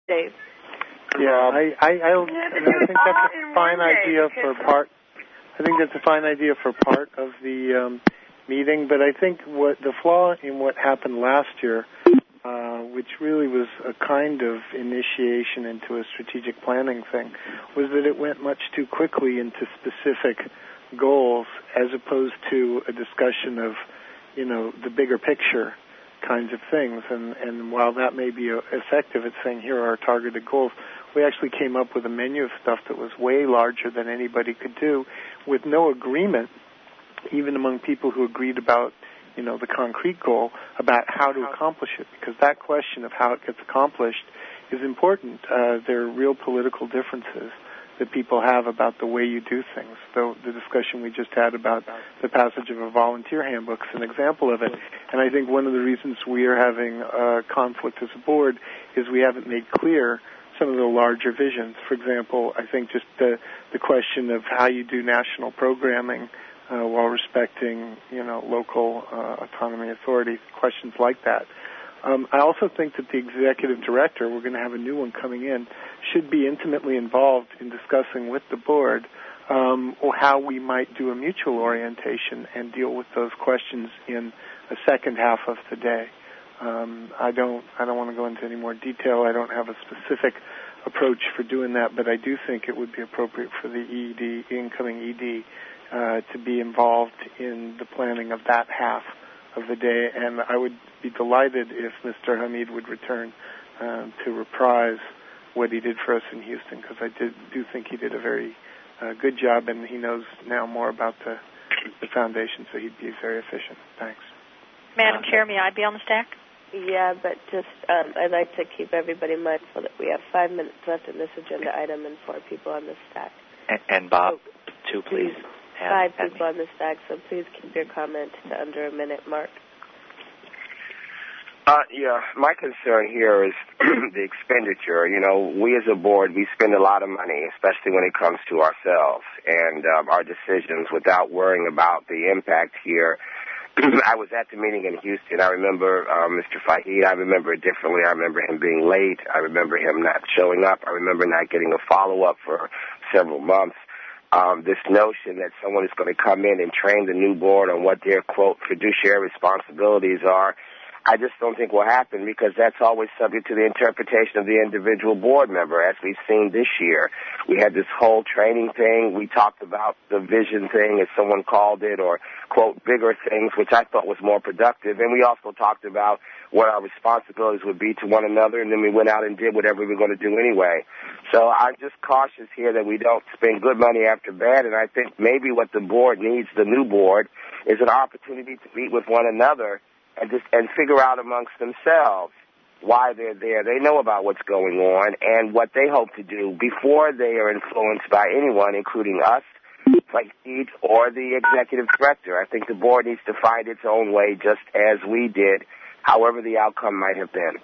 Dave. Yeah, I think that's a fine idea for part. I think that's a fine idea for part of the meeting, but I think what the flaw in what happened last year, which really was a kind of initiation into a strategic planning thing, was that it went much too quickly into specific goals as opposed to a discussion of, the bigger picture kinds of things. And while that may be effective at saying here are our targeted goals, we actually came up with a menu of stuff that was way larger than anybody could do, with no agreement, even among people who agreed about, the concrete goal, about how to accomplish it, because that question of how it gets accomplished is important. There are real political differences that people have about the way you do things. So the discussion we just had about the passage of a volunteer handbook is an example of it. And I think one of the reasons we are having conflict as a board is we haven't made clear some of the larger visions. For example, I think just the question of how you do national programming while respecting, local autonomy authority, questions like that. I also think that the executive director, we're going to have a new one coming in, should be intimately involved in discussing with the board or how we might do a mutual orientation and deal with those questions in a second half of the day. I don't want to go into any more detail. I don't have a specific approach for doing that, but I do think it would be appropriate for the incoming ED, to be involved in the planning of that half of the day, and I would be delighted if Mr. Hamid would return to reprise what he did for us in Houston, because I do think he did a very good job, and he knows now more about the foundation, so he'd be very efficient. Thanks. Madam Chair, may I be on the stack? Yeah, but just I'd like to keep everybody mindful that we have 5 minutes left in this agenda item and 4 people on the stack. And Bob, 2, please. 5 people on the stack, so please keep your comment to under a minute mark. Yeah, my concern here is the expenditure. We as a board, we spend a lot of money, especially when it comes to ourselves and our decisions without worrying about the impact here. I was at the meeting in Houston. I remember Mr. Fahid. I remember it differently. I remember him being late. I remember him not showing up. I remember not getting a follow-up for several months. This notion that someone is going to come in and train the new board on what their, quote, fiduciary responsibilities are, I just don't think will happen, because that's always subject to the interpretation of the individual board member, as we've seen this year. We had this whole training thing. We talked about the vision thing, as someone called it, or, quote, bigger things, which I thought was more productive. And we also talked about what our responsibilities would be to one another, and then we went out and did whatever we were going to do anyway. So I'm just cautious here that we don't spend good money after bad, and I think maybe what the board needs, the new board, is an opportunity to meet with one another and figure out amongst themselves why they're there. They know about what's going on and what they hope to do before they are influenced by anyone, including us, like Steve, or the executive director. I think the board needs to find its own way, just as we did, however the outcome might have been.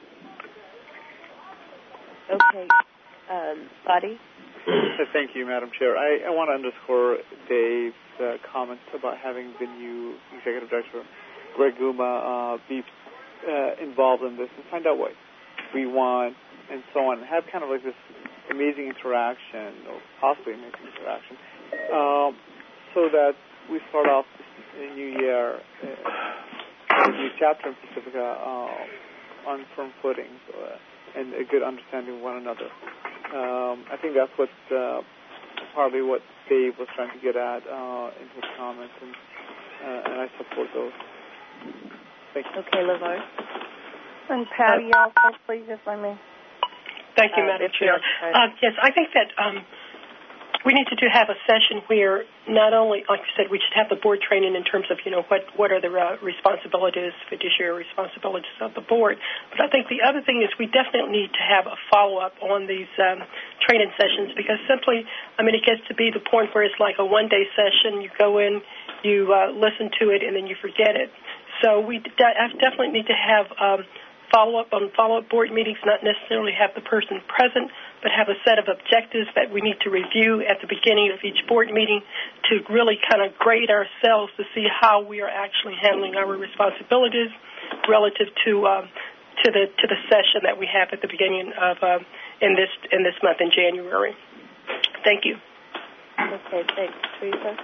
Okay. Buddy? Thank you, Madam Chair. I want to underscore Dave's comments about having the new executive director, Greg Guma, be involved in this and find out what we want and so on. Have kind of like this amazing interaction, or possibly amazing interaction, so that we start off a new year, a new chapter in Pacifica on firm footing and a good understanding of one another. I think that's what probably what Dave was trying to get at in his comments, and I support those. Thank you. Okay, LeVar. And Patty also, please, if I may. Thank you, Madam Chair. Yes, I think that we need to have a session where not only, like you said, we should have the board training in terms of, what are the responsibilities, fiduciary responsibilities of the board. But I think the other thing is we definitely need to have a follow-up on these training sessions, because simply, it gets to be the point where it's like a one-day session. You go in, you listen to it, and then you forget it. So we definitely need to have follow-up on follow-up board meetings, not necessarily have the person present, but have a set of objectives that we need to review at the beginning of each board meeting to really kind of grade ourselves to see how we are actually handling our responsibilities relative to the session that we have at the beginning of in this month in January. Thank you. Okay, thanks. Teresa?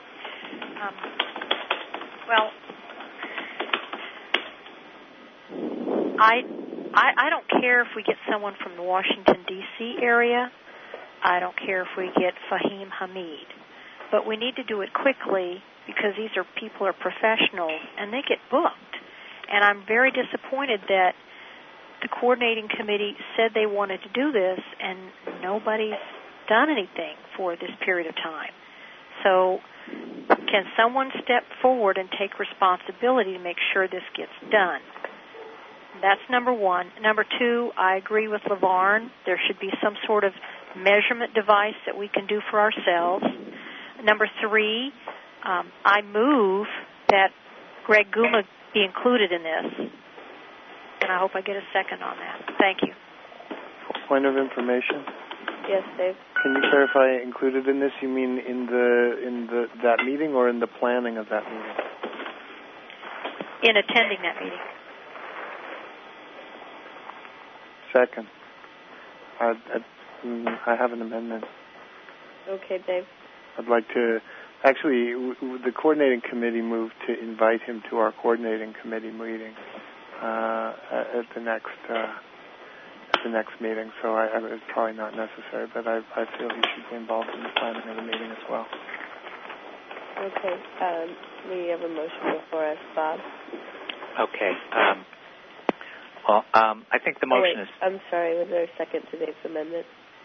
Well, I don't care if we get someone from the Washington, D.C. area. I don't care if we get Fahim Hamid. But we need to do it quickly because these are people are professionals, and they get booked. And I'm very disappointed that the coordinating committee said they wanted to do this, and nobody's done anything for this period of time. So can someone step forward and take responsibility to make sure this gets done? That's number one. Number two, I agree with LaVarn. There should be some sort of measurement device that we can do for ourselves. Number three, I move that Greg Guma be included in this, and I hope I get a second on that. Thank you. Point of information. Yes, Dave. Can you clarify included in this? You mean in that meeting or in the planning of that meeting? In attending that meeting. Second. I have an amendment. Okay, Dave. I'd like to. Actually, the coordinating committee moved to invite him to our coordinating committee meeting at the next meeting. So it's probably not necessary, but I feel he should be involved in the planning of the meeting as well. Okay. We have a motion before us, Bob. Okay. Well, I think the motion is. I'm sorry. Was there a second to Dave's amendment?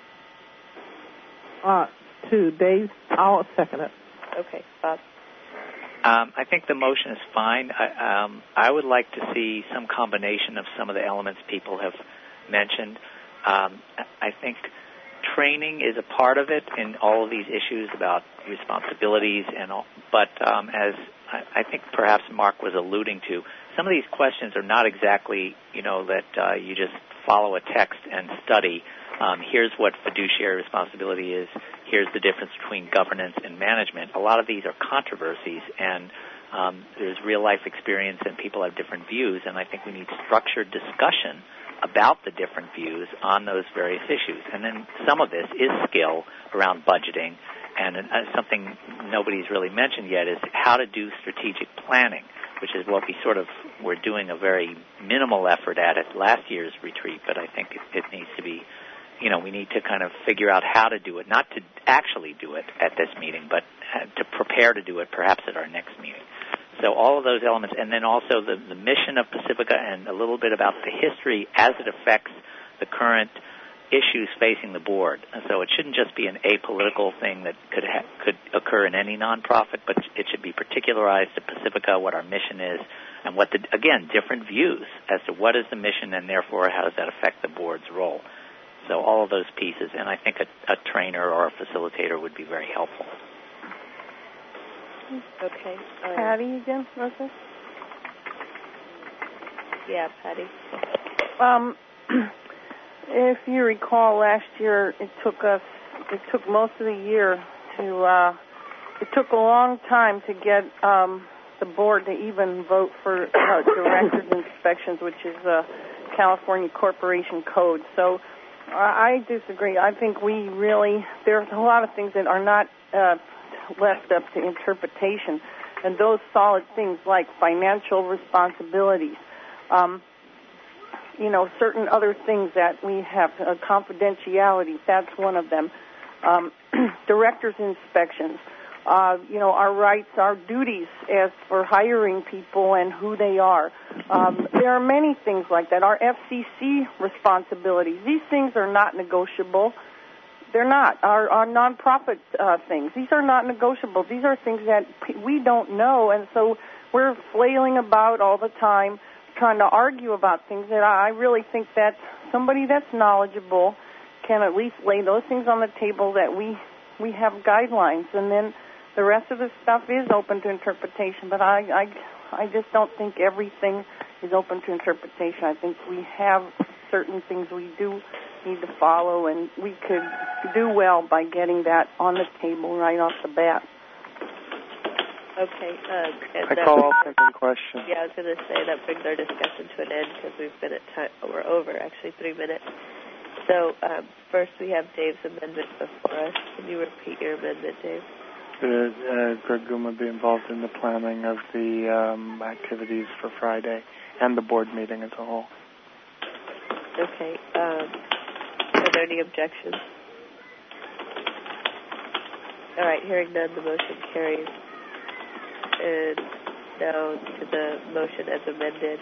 To Dave, I'll second it. Okay, Bob. I think the motion is fine. I would like to see some combination of some of the elements people have mentioned. I think training is a part of it in all of these issues about responsibilities and all. But as I think perhaps Mark was alluding to, some of these questions are not exactly, that you just follow a text and study. Here's what fiduciary responsibility is. Here's the difference between governance and management. A lot of these are controversies, and there's real-life experience, and people have different views, and I think we need structured discussion about the different views on those various issues. And then some of this is skill around budgeting, and something nobody's really mentioned yet is how to do strategic planning, which is what we're doing a very minimal effort at last year's retreat, but I think it needs to be, we need to kind of figure out how to do it, not to actually do it at this meeting, but to prepare to do it perhaps at our next meeting. So all of those elements, and then also the mission of Pacifica and a little bit about the history as it affects the current issues facing the board. And so it shouldn't just be an apolitical thing that could occur in any nonprofit, but it should be particularized to Pacifica, what our mission is, and different views as to what is the mission, and therefore how does that affect the board's role. So all of those pieces, and I think a trainer or a facilitator would be very helpful. Okay. Patty again, Rosa? Yeah, Patty. If you recall, last year it took most of the year it took a long time to get the board to even vote for director's inspections, which is a California Corporation Code. So I disagree. I think there's a lot of things that are not left up to interpretation, and those solid things like financial responsibilities, certain other things that we have, confidentiality, that's one of them. Director's inspections, our rights, our duties as for hiring people and who they are. There are many things like that. Our FCC responsibilities, these things are not negotiable. They're not. Our nonprofit things, these are not negotiable. These are things that we don't know, and so we're flailing about all the time trying to argue about things that I really think that somebody that's knowledgeable can at least lay those things on the table, that we have guidelines, and then the rest of the stuff is open to interpretation. But I just don't think everything is open to interpretation. I think we have certain things we do need to follow, and we could do well by getting that on the table right off the bat. Okay. I call off second question. Yeah, I was going to say that brings our discussion to an end because we've been at time. We're over, actually, 3 minutes. So first we have Dave's amendment before us. Can you repeat your amendment, Dave? Greg Guma be involved in the planning of the activities for Friday and the board meeting as a whole. Okay. Are there any objections? All right. Hearing none, the motion carries. And now to the motion as amended.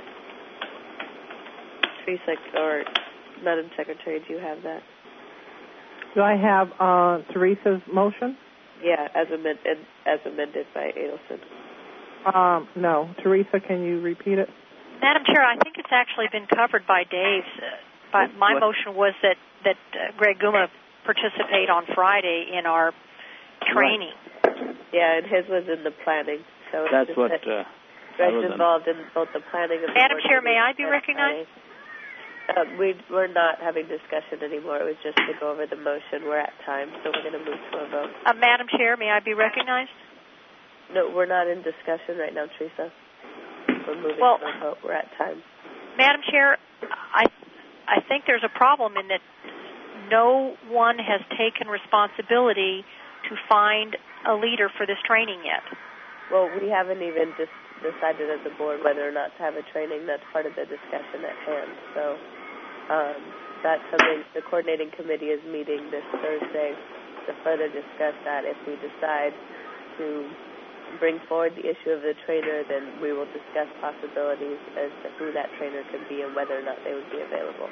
Teresa, or Madam Secretary, do you have that? Do I have Teresa's motion? Yeah, as amended by Adelson. No. Teresa, can you repeat it? Madam Chair, I think it's actually been covered by Dave's. But my motion was that Greg Guma participate on Friday in our training. Right. Yeah, and his was in the planning. So that's what. Greg's involved in both the planning and the Madam Chair, may I be recognized? We're not having discussion anymore. It was just to go over the motion. We're at time, so we're going to move to a vote. Madam Chair, may I be recognized? No, we're not in discussion right now, Teresa. We're moving to a vote. We're at time. Madam Chair, I think there's a problem in that no one has taken responsibility to find a leader for this training yet. Well, we haven't even decided as a board whether or not to have a training. That's part of the discussion at hand. So that's something the coordinating committee is meeting this Thursday to further discuss that. If we decide to bring forward the issue of the trainer, then we will discuss possibilities as to who that trainer could be and whether or not they would be available.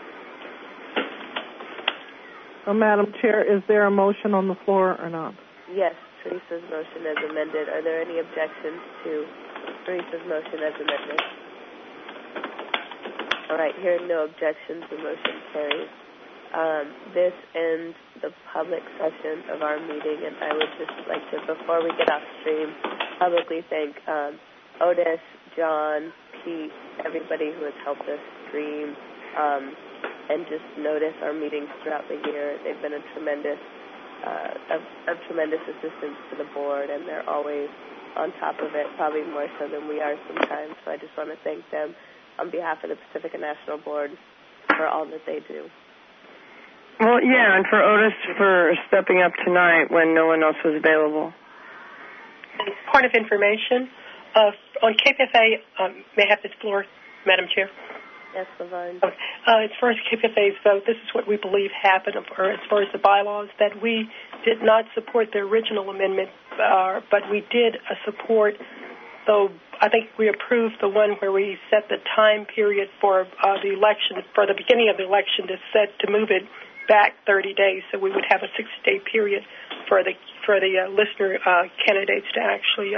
So, Madam Chair, is there a motion on the floor or not? Yes, Teresa's motion as amended. Are there any objections to Teresa's motion as amended? All right, hearing no objections, the motion carries. This ends the public session of our meeting, and I would just like to, before we get off stream, publicly thank Otis, John, Pete, everybody who has helped us stream, and just notice our meetings throughout the year. They've been a tremendous assistance to the board, and they're always on top of it, probably more so than we are sometimes. So I just want to thank them on behalf of the Pacifica National Board for all that they do. Well, yeah, and for Otis for stepping up tonight when no one else was available. Point of information, on KPFA, may I have this floor, Madam Chair? Yes, Laverne. As far as KPFA's vote, this is what we believe happened, or as far as the bylaws, that we did not support the original amendment, but we did support, though I think we approved the one where we set the time period for the election, for the beginning of the election to move it back 30 days, so we would have a 60-day period for the listener candidates to actually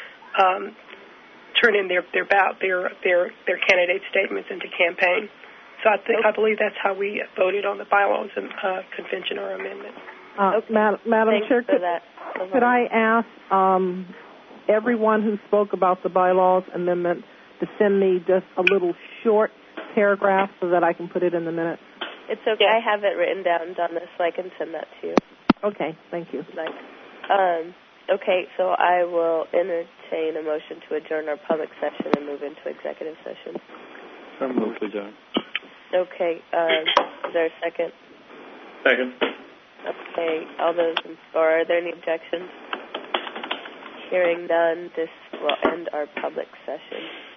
turn in their candidate statements into campaign. So I believe that's how we voted on the bylaws and convention or amendment. Madam Chair, could I ask everyone who spoke about the bylaws amendment to send me just a little short paragraph so that I can put it in the minutes? It's okay. I have it written down, Donna, so I can send that to you. Okay, thank you. Okay, so I will entertain a motion to adjourn our public session and move into executive session. So move to adjourn. Okay, is there a second? Second. Okay, all those are there any objections? Hearing none, this will end our public session.